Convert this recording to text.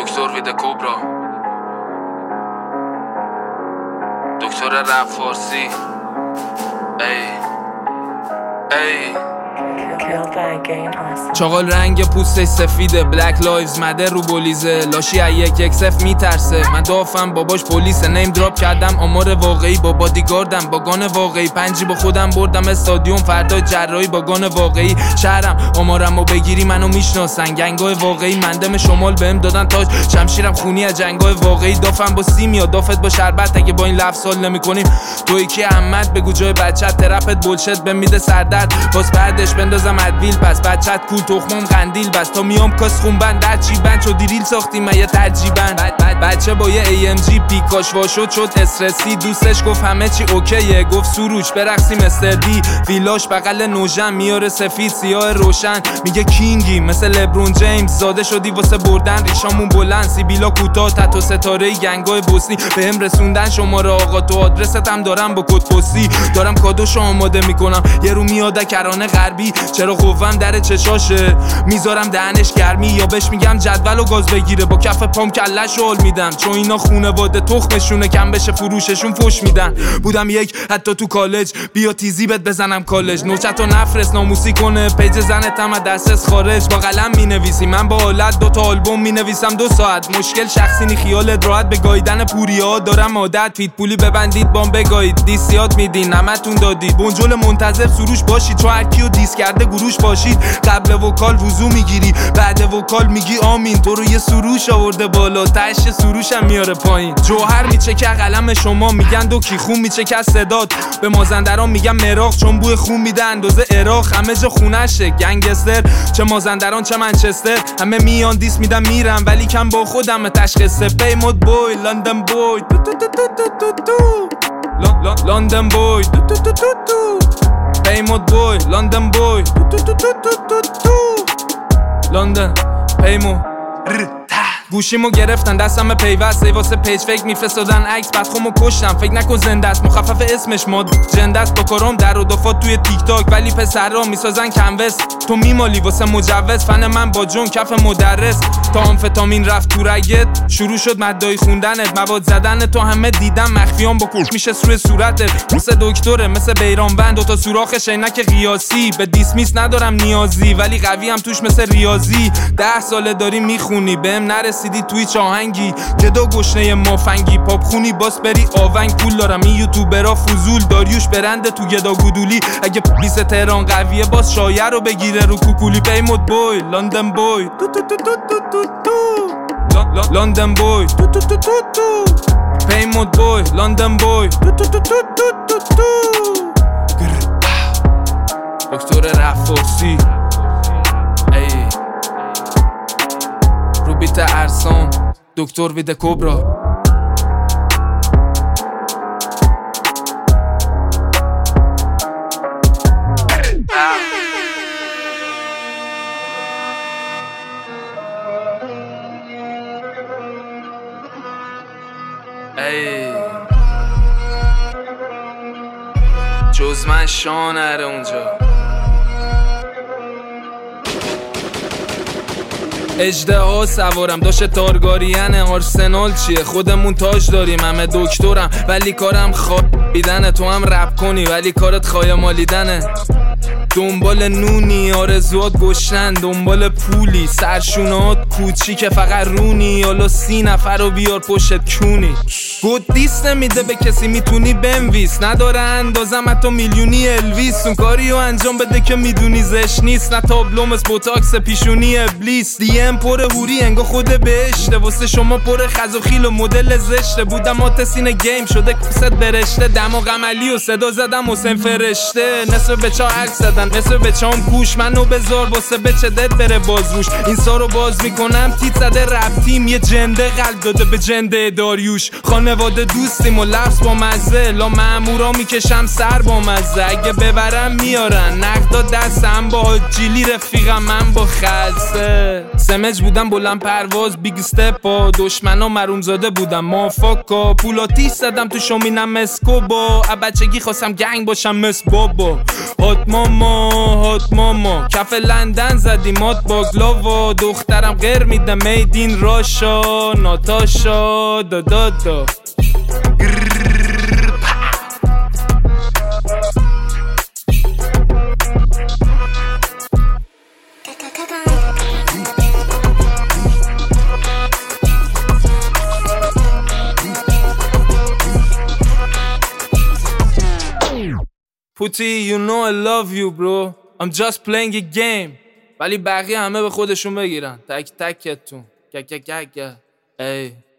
دکتر وید کبرا، دکتر رپ فارسی. چاقال رنگ پوستش سفیده، بلک لایوز مدر رو بولیزه، لاشی یک یک صف میترسه. من دافم باباش پلیسه، نیم دراپ کردم آمار واقعی با بادیگاردم با گان واقعی. پنجی با خودم بردم استادیوم، فردا جراحی با گان واقعی. شهرم آمارمو بگیری منو میشناسن، گنگای واقعی مندم شمال بهم دادن تاج، شمشیرم خونی از جنگای واقعی. دافم با سیمیا دافت با شربت، اگه با این لفظ سال نمی‌کنیم توی کی احمد بگو جای بچت. ترپت بولشت بهم میده سردرد، باز بعدش بندازم ادویل. پس بچت کول تخمم قندیل بس، تا میام کاس خون بند در چی بند چو دیریل ساختیم یه ترجیبن. بچه با یه AMG پیکاش واشد شد استرسی، دوستش گفت همه چی اوکیه، گفت سروش برقصیم استردی. ویلاش بغل نوژن میاره سفید سیاه روشن، میگه کینگی مثل لبرون جیمز، زاده شدی واسه بردن ریشامون بلند. سیبیلا کوتاه تتو ستاره گنگای بوسنی، بهم رسوندن شماره آقا تو آدرست هم دارم با کد پستی. دارم کادوشو آماده میکنم، یه رو میاد کرانه غربی، چرا قوام در چشاشه میذارم دهنش گرمی، یا بهش میگم جدول و گاز بگیره با کف پام کلش رول میدم. چون اینا خونواده تخمشونه، کم بشه فروششون فوش میدن. بودم یک حتی تو کالج، بیا تیزی بهت بزنم کالج. نوچتو نفرست ناموسی کنه، پیج زنتم از دسترس خارج. با قلم مینویسی من با حالت، 2 تا آلبوم مینویسم 2 ساعت. مشکل شخصی نی خیالت راحت، به گاییدن پوریا دارم عادت. فیت پولی ببندید بام بگایید، دیسیات میدین نمتون دادید. بنجل منتظر سروش باشید، چون هر کیو دیس کرده گروش باشید. قبل وکال وضو میگیری، بعد وکال میگی آمین. تو رو یه سروش آورده بالا، تهش سروشم میاره پایین. جوهر میچکه قلم شما، میگن دو کی خون میچکه صدات. به مازندران میگم مراغ، چون بوی خون میده اندازه عراق. همه جا خونشه گنگستر، چه مازندران چه منچستر. همه میان دیس میدم میرم، ولی کم با خودم تشخیصه. پیمود بوی لندن بوی لندن بوی پیمود بوی لندن بوی لندن پیمو گوشیمو گرفتن دستم پیوست، واسه پیج فکر میفرستادن عکس، بعد خودمو کشتم. فکر نکن زنده است، مخفف اسمش ماد جنده است. با کارم در و دفات توی تیک تاک، ولی پسرا میسازن کنوس. تو میمالی واسه مجوز، فن من با جون کف مدرس. تا آمفتامین رفت تو رگت، شروع شد مدعی خوندنت. مواد زدن تو همه دیدم، مخفیام با کوش میشه روی صورتت. مثل دکتره مثل بیران بند، 2 تا سوراخ شینک قیاسی. به دیسمیس ندارم نیازی، ولی قوی هم توش مثل ریاضی. 10 ساله داری میخونی، بهم نرسیدی توی چاهنگی. جدا گشنه مافنگی، پاپ خونی باس بری آونگ. پول دارم این یوتیوبرا فضول، داریوش برنده تو گدا گودولی. اگه پلیس تهران قویه، باز شایع رو بگیره رو کوکولی. پیمود بوی لندن بوی لندن بوی پیمود بوی لندن بوی دکتر رپ فارسی. روبیت ارسان، دکتر وید کبرا. جز من شان نره اونجا. اژدها سوارم داشت تارگاریانه، آرسنال چیه خودمون تاج داریم. همه دکترم ولی کارم خوابیدنه، تو هم رپ کنی ولی کارت خایه مالیدنه. دنبال نونی آرزوات گشنن، دنبال پولی سرشونات کوچیک فقط رونی. حالا 30 نفر رو بیار پشت کونی. گود دیست نمیده به کسی میتونی بنویس، نداره اندازم حتی میلیونی الویس. اون کاریو انجام بده که میدونی زش نیست، نه تابلوم از بوتاکس پیشونی ابلیس. دیم پر هوری انگا خود بهشته، واسه شما پر خز و خیل و مدل زشته. بودم آتسین گیم شده کست برشته، دماغ عملی و صدا زدم حسین فرشته. نصف بچا عکس زدن نصف بچام گوش، منو بذار واسه بچه دت بره باز روش. این سارو باز میکنم تیت زده رفتیم، یه جنده قلب داده به جنده داریوش. خانواده دوستیم و لفظ با مزه، لا مامورا میکشم سر با مزه. اگه ببرم میارن نقدا دستم، با جیلی رفیقم من با خلصه. سمج بودم بلند پرواز بیگ استپا، دشمنا مروم زاده بودم مافاکا. پولاتیش زدم تو شومینم اسکوبا، بچگی خواستم گنگ باشم مس بابا. حتما هات ماما کف لندن زدی مات باگلا و دخترم غیر میده میدین راشا ناتاشا دادادا Putty, you know I love you bro I'm just playing a game ولی بقیه همه به خودشون بگیرن تک تکتون ای